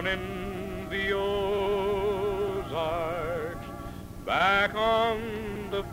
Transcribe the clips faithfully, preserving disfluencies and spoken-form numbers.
in the Ozarks, back on the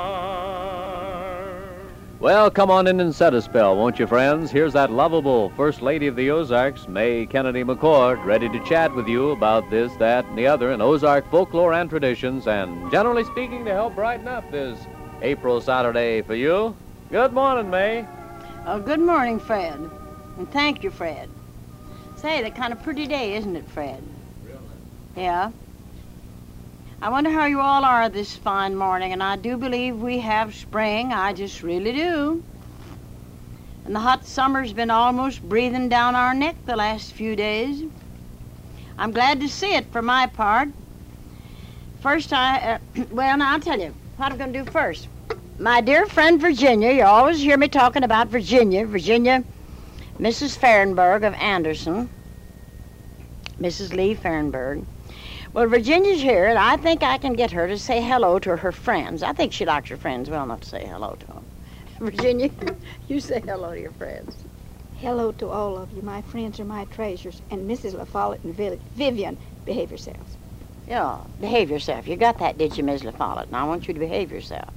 farm. Well, come on in and set a spell, won't you, friends? Here's that lovable First Lady of the Ozarks, May Kennedy McCord, ready to chat with you about this, that, and the other in Ozark folklore and traditions, and generally speaking, to help brighten up this April Saturday for you. Good morning, May. Oh, good morning, Fred. And thank you, Fred. Say, the kind of pretty day, isn't it, Fred? Really? Yeah. I wonder how you all are this fine morning, and I do believe we have spring. I just really do. And the hot summer's been almost breathing down our neck the last few days. I'm glad to see it for my part. First, I, uh, well, now I'll tell you what I'm going to do first. My dear friend Virginia, you always hear me talking about Virginia. Virginia, Missus Fahrenberg of Anderson, Missus Lee Fahrenberg. Well, Virginia's here, and I think I can get her to say hello to her friends. I think she likes her friends well enough to say hello to them. Virginia, you say hello to your friends. Hello to all of you. My friends are my treasures. And Missus La Follette and Viv- Vivian, behave yourselves. Yeah, behave yourself. You got that, did you, Miss La Follette? And I want you to behave yourself.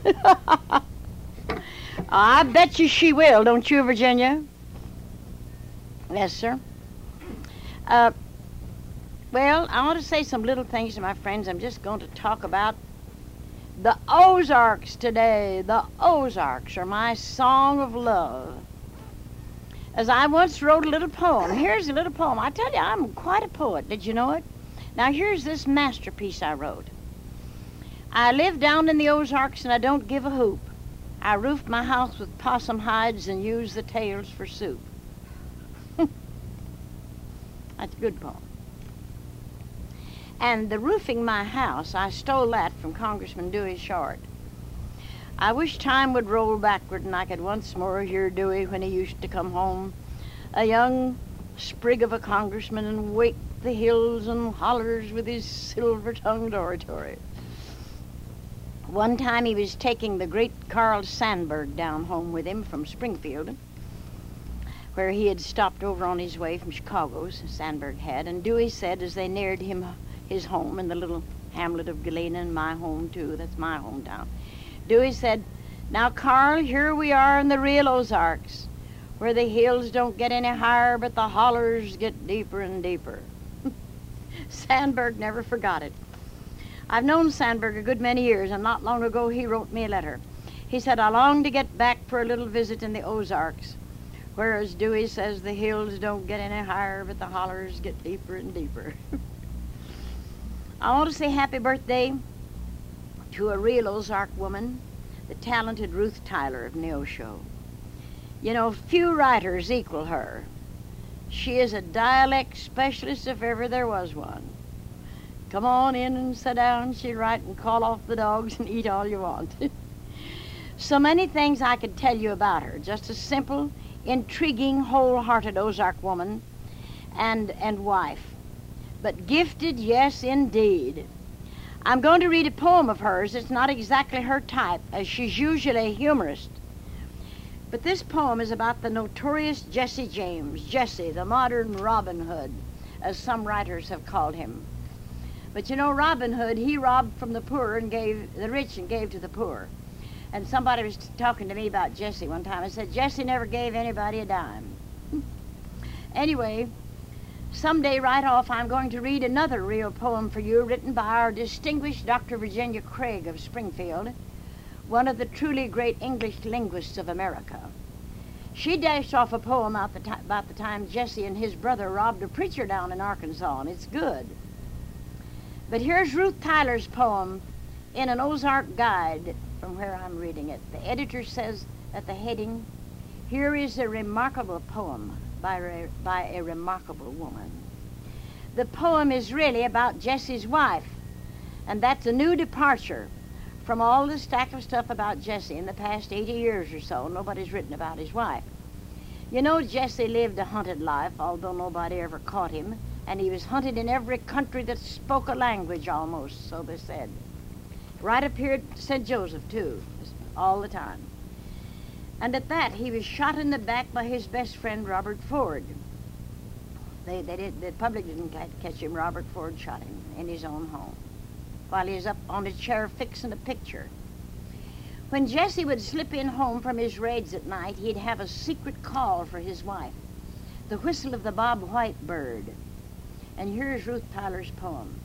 I bet you she will, don't you, Virginia? Yes, sir. Uh, well, I want to say some little things to my friends. I'm just going to talk about the Ozarks today. The Ozarks are my song of love. As I once wrote a little poem. Here's a little poem. I tell you, I'm quite a poet. Did you know it? Now, here's this masterpiece I wrote. I live down in the Ozarks and I don't give a hoop. I roofed my house with possum hides and use the tails for soup. That's a good poem. And the roofing my house, I stole that from Congressman Dewey Short. I wish time would roll backward and I could once more hear Dewey when he used to come home, a young sprig of a congressman, and wake the hills and hollers with his silver-tongued oratory. One time he was taking the great Carl Sandburg down home with him from Springfield, where he had stopped over on his way from Chicago, Sandburg had, and Dewey said as they neared him his home in the little hamlet of Galena, and my home too, that's my hometown, Dewey said, "Now, Carl, here we are in the real Ozarks, where the hills don't get any higher, but the hollers get deeper and deeper." Sandburg never forgot it. I've known Sandburg a good many years, and not long ago he wrote me a letter. He said, "I long to get back for a little visit in the Ozarks, whereas Dewey says the hills don't get any higher, but the hollers get deeper and deeper." I want to say happy birthday to a real Ozark woman, the talented Ruth Tyler of Neosho. You know, few writers equal her. She is a dialect specialist if ever there was one. Come on in and sit down, she'd write, and call off the dogs and eat all you want. So many things I could tell you about her. Just a simple, intriguing, whole-hearted Ozark woman and, and wife. But gifted, yes, indeed. I'm going to read a poem of hers. It's not exactly her type, as she's usually a humorist. But this poem is about the notorious Jesse James, Jesse, the modern Robin Hood, as some writers have called him. But you know, Robin Hood, he robbed from the poor and gave the rich and gave to the poor. And somebody was talking to me about Jesse one time and said, Jesse never gave anybody a dime. Anyway, someday right off, I'm going to read another real poem for you written by our distinguished Doctor Virginia Craig of Springfield, one of the truly great English linguists of America. She dashed off a poem out the t- about the time Jesse and his brother robbed a preacher down in Arkansas, and it's good. But here's Ruth Tyler's poem in an Ozark Guide from where I'm reading it. The editor says at the heading, "Here is a remarkable poem by, re- by a remarkable woman." The poem is really about Jesse's wife, and that's a new departure from all the stack of stuff about Jesse in the past eighty years or so. Nobody's written about his wife. You know, Jesse lived a hunted life, although nobody ever caught him, and he was hunted in every country that spoke a language almost, so they said. Right up here at Saint Joseph, too, all the time. And at that, he was shot in the back by his best friend, Robert Ford. They, they did, the public didn't ca- catch him. Robert Ford shot him in his own home while he was up on a chair fixing a picture. When Jesse would slip in home from his raids at night, he'd have a secret call for his wife, the whistle of the bob white bird. And here's Ruth Tyler's poem.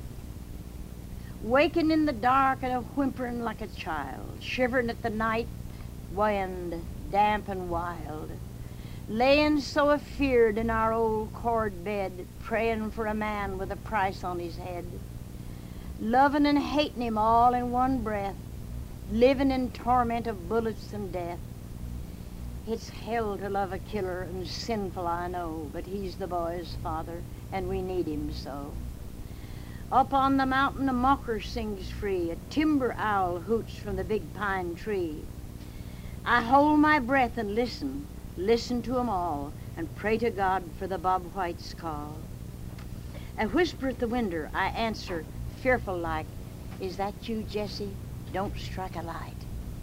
Waking in the dark and a whimpering like a child, shivering at the night wind, damp and wild, laying so afeared in our old cord bed, praying for a man with a price on his head, loving and hating him all in one breath, living in torment of bullets and death. It's hell to love a killer and sinful, I know, but he's the boy's father, and we need him so. Up on the mountain a mocker sings free, a timber owl hoots from the big pine tree. I hold my breath and listen, listen to 'em all, and pray to God for the bob white's call. I whisper at the window, I answer, fearful like, is that you, Jesse? Don't strike a light.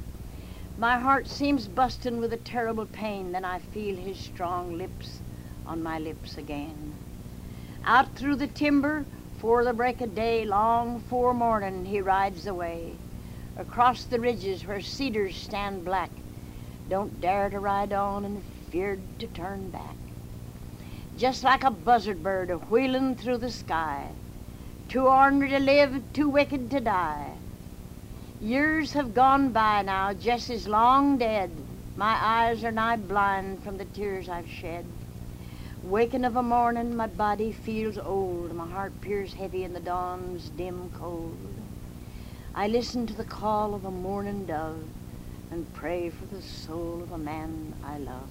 My heart seems busting with a terrible pain, then I feel his strong lips on my lips again. Out through the timber, for the break of day, long fore morning he rides away, across the ridges where cedars stand black, don't dare to ride on and feared to turn back. Just like a buzzard bird a-wheeling through the sky, too ornery to live, too wicked to die. Years have gone by now, Jesse's long dead. My eyes are nigh blind from the tears I've shed. Waking of a morning, my body feels old, my heart peers heavy in the dawn's dim cold. I listen to the call of a mourning dove and pray for the soul of a man I love.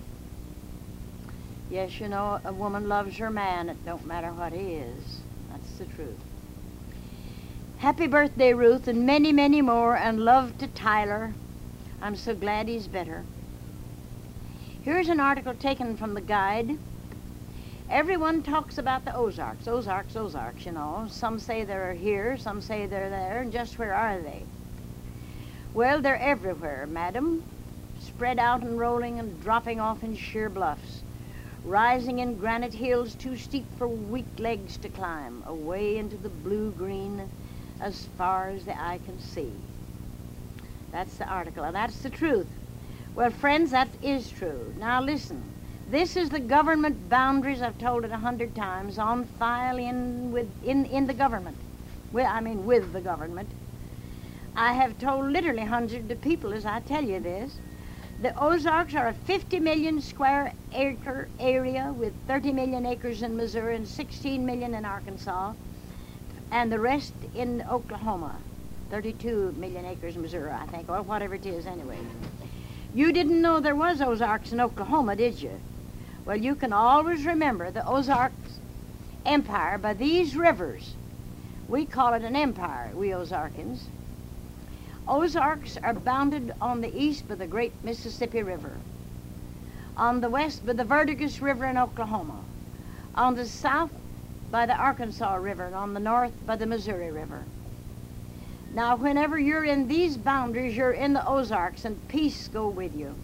Yes, you know, a woman loves her man, it don't matter what he is. That's the truth. Happy birthday, Ruth, and many, many more, and love to Tyler. I'm so glad he's better. Here's an article taken from the Guide. Everyone talks about the Ozarks, Ozarks, Ozarks, you know. Some say they're here, some say they're there, and just where are they? Well, they're everywhere, madam, spread out and rolling and dropping off in sheer bluffs, rising in granite hills too steep for weak legs to climb, away into the blue-green as far as the eye can see. That's the article, and that's the truth. Well, friends, that is true. Now listen. This is the government boundaries, I've told it a hundred times, on file in with in, in the government. With, I mean with the government. I have told literally hundreds of people as I tell you this. The Ozarks are a fifty million square acre area with thirty million acres in Missouri and sixteen million in Arkansas, and the rest in Oklahoma. thirty-two million acres in Missouri, I think, or whatever it is anyway. You didn't know there was Ozarks in Oklahoma, did you? Well, you can always remember the Ozarks Empire by these rivers. We call it an empire, we Ozarkans. Ozarks are bounded on the east by the great Mississippi River, on the west by the Verdigris River in Oklahoma, on the south by the Arkansas River, and on the north by the Missouri River. Now, whenever you're in these boundaries, you're in the Ozarks, and peace go with you.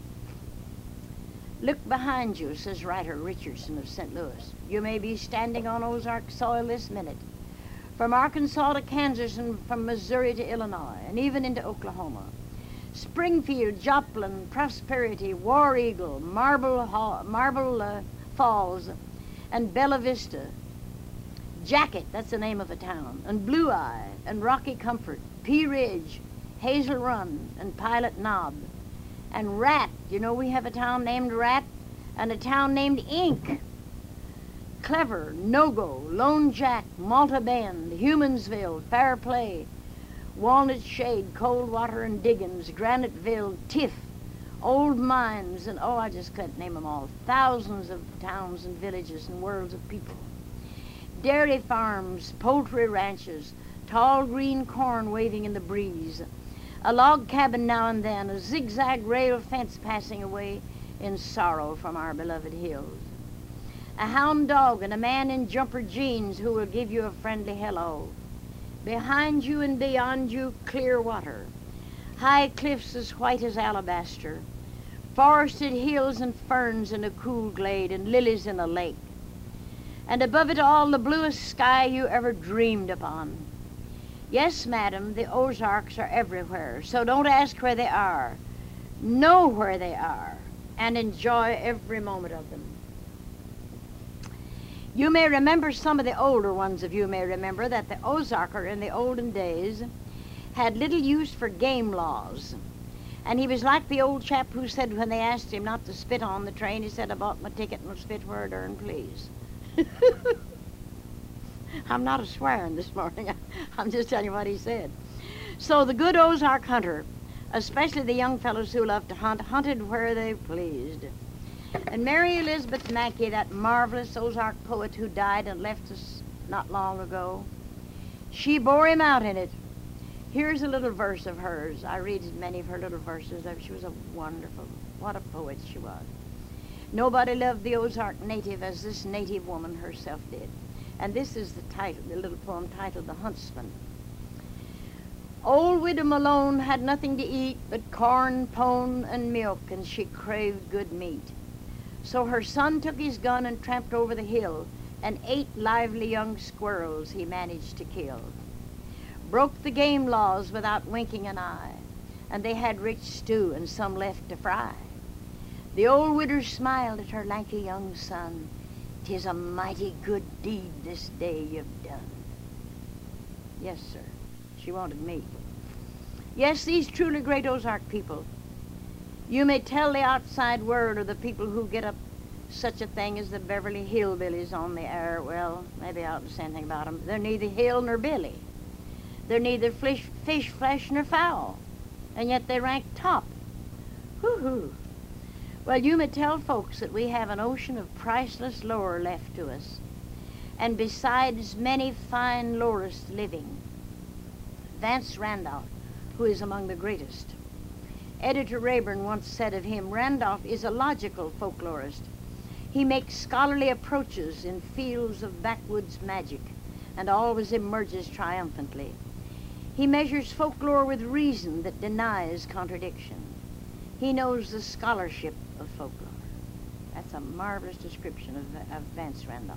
Look behind you, says writer Richardson of Saint Louis. You may be standing on Ozark soil this minute, from Arkansas to Kansas and from Missouri to Illinois, and even into Oklahoma. Springfield, Joplin, Prosperity, War Eagle, Marble, Hall, Marble uh, Falls, and Bella Vista. Jacket, that's the name of a town, and Blue Eye, and Rocky Comfort, Pea Ridge, Hazel Run, and Pilot Knob. And Rat, you know we have a town named Rat, and a town named Ink. Clever, No-Go, Lone Jack, Malta Bend, Humansville, Fair Play, Walnut Shade, Coldwater and Diggins, Graniteville, Tiff, Old Mines, and oh, I just couldn't name them all. Thousands of towns and villages and worlds of people. Dairy farms, poultry ranches, tall green corn waving in the breeze, a log cabin now and then, a zigzag rail fence passing away in sorrow from our beloved hills. A hound dog and a man in jumper jeans who will give you a friendly hello. Behind you and beyond you, clear water. High cliffs as white as alabaster. Forested hills and ferns in a cool glade and lilies in a lake. and above it all the bluest sky you ever dreamed upon. Yes, madam, the Ozarks are everywhere, so don't ask where they are. Know where they are, and enjoy every moment of them. You may remember, some of the older ones of you may remember, that the Ozarker in the olden days had little use for game laws. And he was like the old chap who said when they asked him not to spit on the train, he said, I bought my ticket and will spit where I darn please. I'm not a swearing this morning. I'm just telling you what he said. So the good Ozark hunter, especially the young fellows who loved to hunt, hunted where they pleased. And Mary Elizabeth Mackey, that marvelous Ozark poet who died and left us not long ago, she bore him out in it. Here's a little verse of hers. I read many of her little verses. She was a wonderful, what a poet she was. Nobody loved the Ozark native as this native woman herself did. And this is the title, the little poem titled The Huntsman. Old Widow Malone had nothing to eat but corn, pone, and milk, and she craved good meat. So her son took his gun and tramped over the hill, and eight lively young squirrels he managed to kill. Broke the game laws without winking an eye, and they had rich stew and some left to fry. The old widow smiled at her lanky young son. 'Tis a mighty good deed this day you've done. Yes, sir, she wanted me. Yes, these truly great Ozark people. You may tell the outside world or the people who get up such a thing as the Beverly Hillbillies on the air. Well, maybe I ought to say anything about them. They're neither hill nor billy. They're neither fish, fish, flesh, nor fowl. And yet they rank top. Hoo-hoo. Well, you may tell folks that we have an ocean of priceless lore left to us. And besides many fine lorists living, Vance Randolph, who is among the greatest. Editor Rayburn once said of him, Randolph is a logical folklorist. He makes scholarly approaches in fields of backwoods magic and always emerges triumphantly. He measures folklore with reason that denies contradiction. He knows the scholarship of folklore. That's a marvelous description of, of Vance Randolph.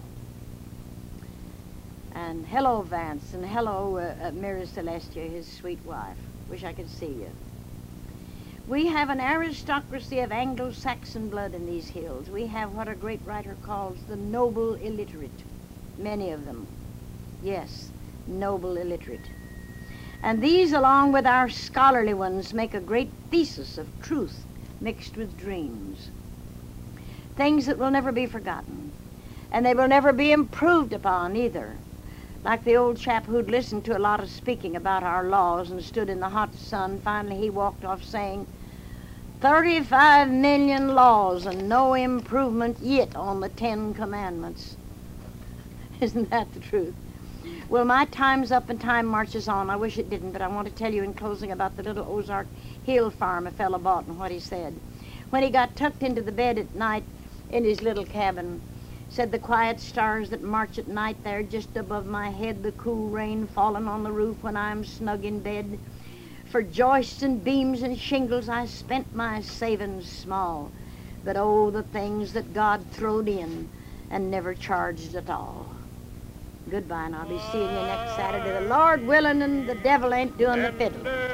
And hello, Vance, and hello, uh, uh, Mary Celestia, his sweet wife. Wish I could see you. We have an aristocracy of Anglo-Saxon blood in these hills. We have what a great writer calls the noble illiterate, many of them. Yes, noble illiterate. And these, along with our scholarly ones, make a great thesis of truth mixed with dreams. Things that will never be forgotten. And they will never be improved upon either. Like the old chap who'd listened to a lot of speaking about our laws and stood in the hot sun, finally he walked off saying, thirty-five million laws and no improvement yet on the Ten Commandments. Isn't that the truth? Well, my time's up and time marches on. I wish it didn't, but I want to tell you in closing about the little Ozark Hill farm a fellow bought and what he said. When he got tucked into the bed at night in his little cabin, said the quiet stars that march at night there just above my head, the cool rain falling on the roof when I'm snug in bed. For joists and beams and shingles I spent my savings small, but oh, the things that God throwed in and never charged at all. Goodbye, and I'll be seeing you next Saturday, the Lord willing, and the devil ain't doing the fiddle.